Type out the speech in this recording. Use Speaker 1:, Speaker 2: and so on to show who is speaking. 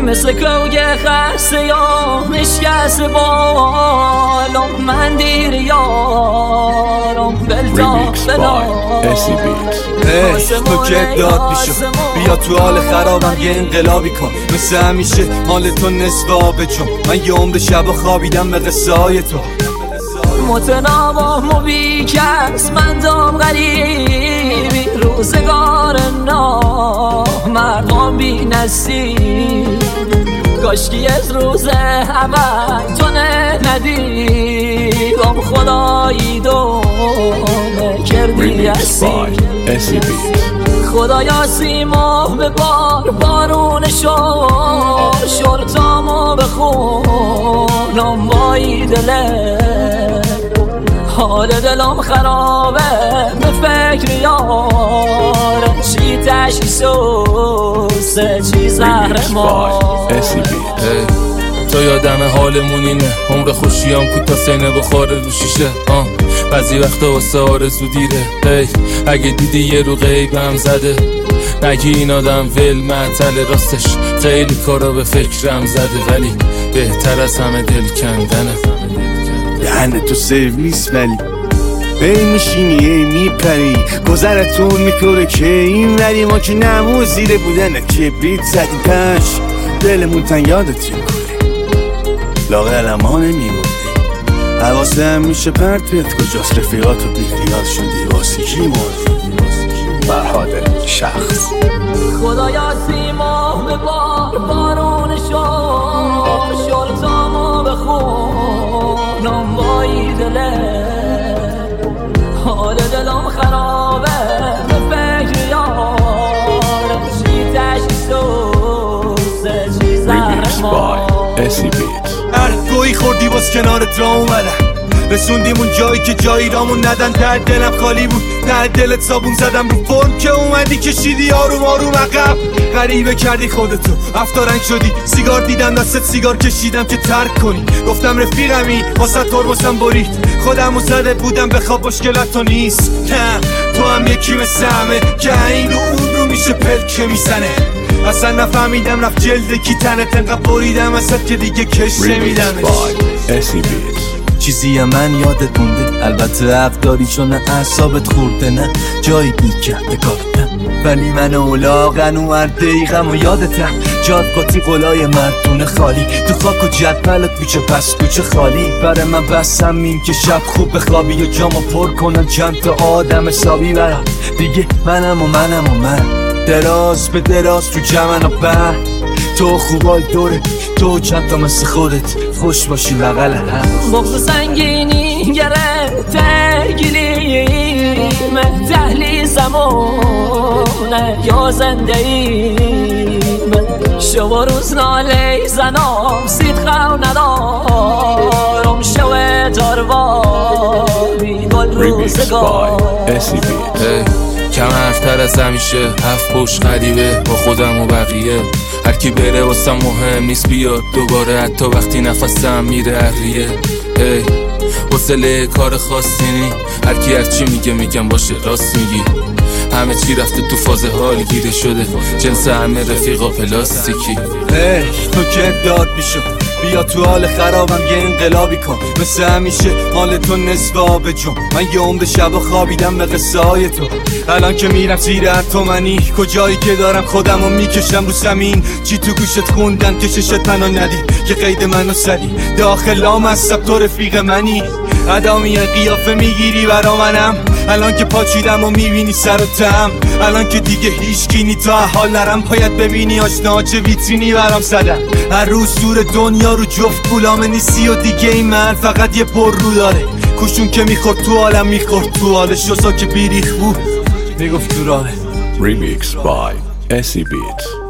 Speaker 1: مثل کوگ خسته یا مشکست بالم من دیر یارم بلتا بلا
Speaker 2: تو که داد میشم بیا تو حال خرابم یه انقلابی کن مثل همیشه مال تو نصف آبجم من یه عمر شب خوابیدم به قصه های تو
Speaker 1: متناوب بی کس من دام غریبی روزگار مردم بی نصیب کاشکی از روز اول تو ندیدم خدایی دونه کردی هستی خدایا سیما به بارون شرطامو بخونم بایی دله حال دلم خرابه به فکر یاره چی تشیسوسه چی زهر ما
Speaker 3: تو یادم حالمون اینه عمر خوشیام کوتا سینه بخوره رو شیشه بعضی وقتا واسه آرزو دیره اگه دیدی یه رو غیبم زده نگی این آدم ول معطل راستش خیلی کارا به فکرم زده ولی بهتر از همه دل کندنه
Speaker 4: دهنه تو سرویس ولی بی میشینی میپری گذرتون میکنه که این ولی ما که نمو زیره بودنه کبریت زدی پش دلمون تن یادت کنه لاغل ما نمیموندی حواسه هم میشه پرتت کجاست رفیقاتو بیخیال شدی واسه کی مردی فرهاد شخص
Speaker 1: خدایا سیما به بارون شرطامو بخونم بایی دله حال دلم خرابه به فکر یاره چی تشیسوسه چی زهر ما
Speaker 2: هر گویی خوردی باز کنارت را اومدم رسوندیم اون جایی که جایی رامون ندن در دلم خالی بود در دلت صابون زدم رو فرم که اومدی کشیدی آروم آروم عقب غریبه کردی خودتو افتارنگ شدی سیگار دیدم دستت سیگار کشیدم که ترک کنی گفتم رفیقمی واسه ترمزم برید خودمو زده بودم بخواب مشکلاتو نیست نه تو هم یکی مثل همه که این رو اون رو میشه پلکه میزنه اصلا نفهمیدم رفت جلد کی تنت انقدر بریدم اصلا که دیگه کش نمیدمش
Speaker 5: چیزی من یادت مونده البته حق داری چون اعصابت خورده نه جایی بی کرده کارتم ولی من اولاغن و دقیقم و یادتم جاد قاطی قلای مردونه خالی تو خاک و جدولت کوچه پس کوچه خالی برای من بسم این که شب خوب بخوابی و جامو پر کنم چند تا آدم حسابی برام دیگه منم و من دراز به دراز تو جمن و بر تو خوبای دوره تو چند تا مثل خودت خوش باشی بغل هم
Speaker 1: بغض سنگینی گرفته گلیم دهلیزمونه یا زنده ایم شو روز ناله زنم صدقه ندارم شو داروانی گل روزگار
Speaker 3: کم حرفتر از همیشه هفت پشت غریبه با خودم و بقیه هر کی بره واسم مهم نیست بیاد دوباره حتی وقتی نفسم میره اهریه حوصله کار خاصی نی هر کی هر چی میگم باشه راست میگی همه چی رفته تو فاز حال گیره شده جنس همه رفیقا پلاستیکی
Speaker 2: تو که داد میشم بیا تو حال خرابم یه انقلابی کن مثل همیشه مال تو نصف آبجم من یه عمر شب خوابیدم به قصه های تو الان که میرم زیر اتمنی کجایی که دارم خودمو میکشم رو زمین چی تو گوشت خوندن که ششت منو ندید که قید منو سدی داخلام هستم تو رفیق منی ادامی قیافه میگیری برا منم الان که پاچیدم و میبینی سر و تم الان که دیگه هیچ کینی تا حال نرم باید ببینی آشنا چه ویترینی برام زدن هر روز دور دنیا رو جفت پولامه نیستی و دیگه این من فقط یه پر رو داره کشون که میخورد تو عالم میخورد تو حالش شسا که بیریخ بود میگفت تو راه
Speaker 6: Remix by SC Beats